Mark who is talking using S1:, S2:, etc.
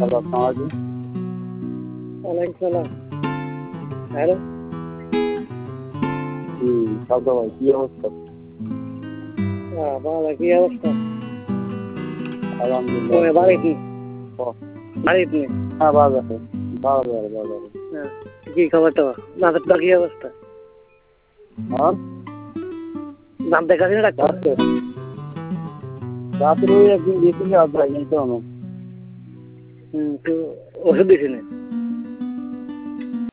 S1: Hello, আসসালামু আলাইকুম।
S2: ওয়ালাইকুম সালাম। হ্যালো।
S1: জি, সাদ্দাম ভাই, কি অবস্থা?
S2: ভালো, কি অবস্থা?
S1: আলহামদুলিল্লাহ।
S2: বাড়িতে
S1: ও,
S2: বাড়িতে
S1: হ্যাঁ, ভালো আছে। ভালো আছে, ভালো আছে।
S2: কি খবর তোমার? দাঁতের কি অবস্থা?
S1: আর
S2: দাঁত দেখাচ্ছি না ডাক্তার?
S1: রাত্রে ওই একদিন গেছিল, আর যাইনি তো আমি।
S2: তো ওষুধ দিছি না?